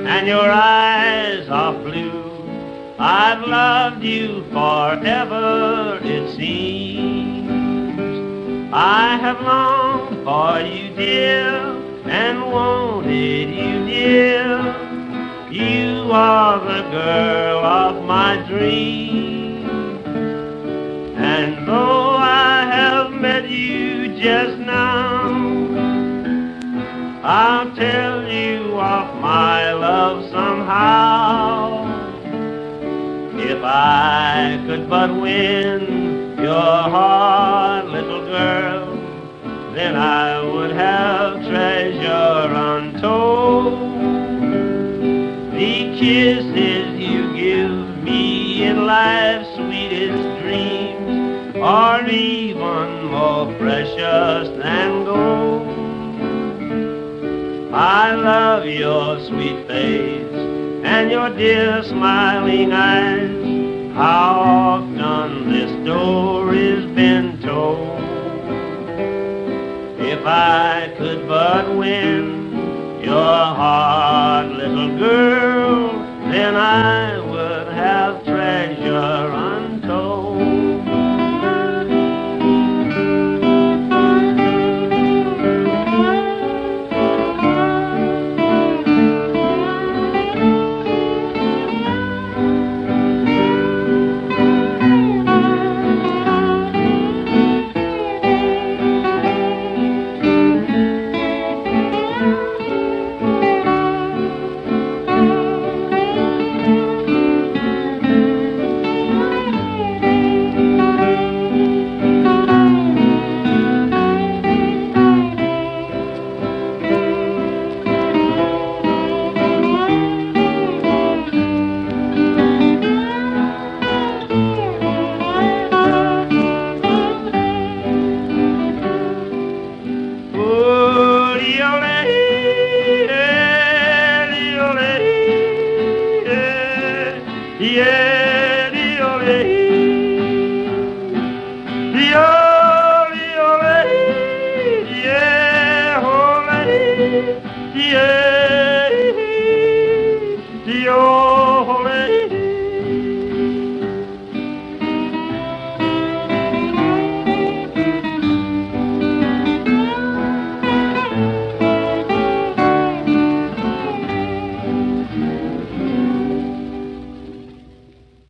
and your eyes are blue. I've loved you forever, it seems. I have longed for you, dear, and wanted you, dear. You are the girl of my dreams. And though I have met you just now, I'll tell you of my love somehow. If I could but win your heart, little girl, then I would have treasure untold. The kisses you give me in life's sweetest dreams are even more precious than gold. I love your sweet face and your dear smiling eyes. How often this story's been told. If I could but win your heart,